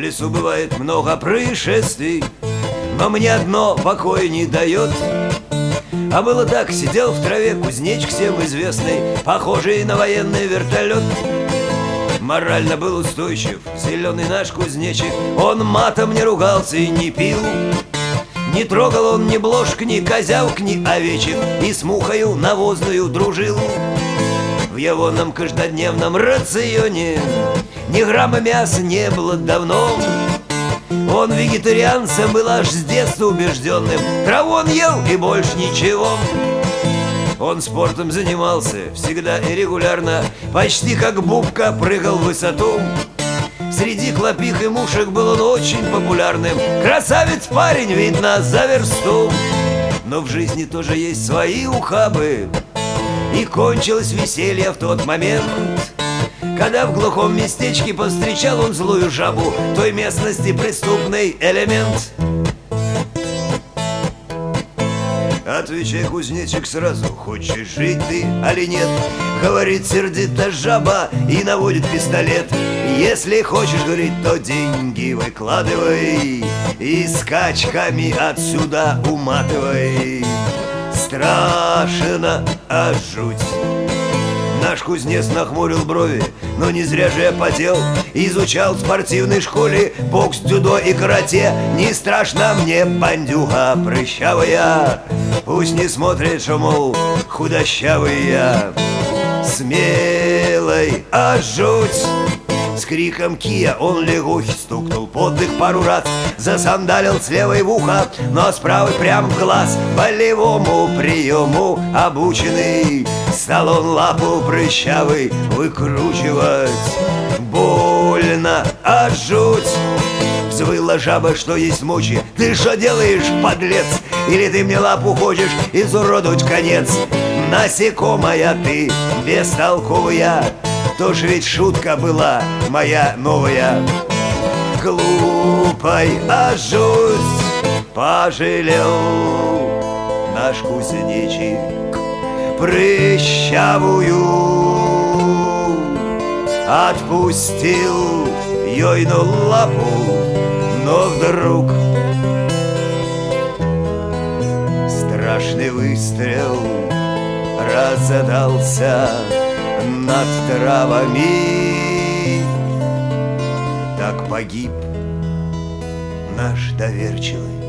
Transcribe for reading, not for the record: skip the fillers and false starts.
лесу бывает много происшествий, но мне одно покоя не дает. А было так, сидел в траве кузнечик всем известный, похожий на военный вертолет. Морально был устойчив, зеленый наш кузнечик. Он матом не ругался и не пил. Не трогал он ни блошек, ни козявок, ни овечек, и с мухою навозную дружил. В егоном каждодневном рационе ни грамма мяса не было давно. Он вегетарианцем был аж с детства убежденным. Траву он ел и больше ничего. Он спортом занимался всегда и регулярно, почти как Бубка прыгал в высоту. Среди клопих и мушек был он очень популярным. Красавец парень, видно, за версту. Но в жизни тоже есть свои ухабы. И кончилось веселье в тот момент, когда в глухом местечке повстречал он злую жабу, той местности преступный элемент. Отвечай, кузнечик, сразу, хочешь жить ты, али нет? Говорит сердито жаба и наводит пистолет. Если хочешь, говорит, то деньги выкладывай и скачками отсюда уматывай. Страшно, а жуть. Наш кузнец нахмурил брови, но не зря же я потел. Изучал в спортивной школе бокс, дзюдо и карате. Не страшно мне бандюга прыщавая, пусть не смотрит, что, мол, худощавый я. Смелый, а жуть. С криком «Кия» он лягухи стукнул под их пару раз, засандалил с левой в ухо, но с правой прям в глаз. Болевому приему обученный стал он лапу прыщавый выкручивать. Больно, а жуть. Взвыла жаба, что есть мочи. Ты что делаешь, подлец? Или ты мне лапу хочешь изуродовать в конец? Насекомая ты, бестолковая, тоже ведь шутка была моя новая. Глупой, а жуть. Пожалел наш кузнечик прыщавую, отпустил ейну лапу, но вдруг страшный выстрел разодался над травами. Так погиб наш доверчивый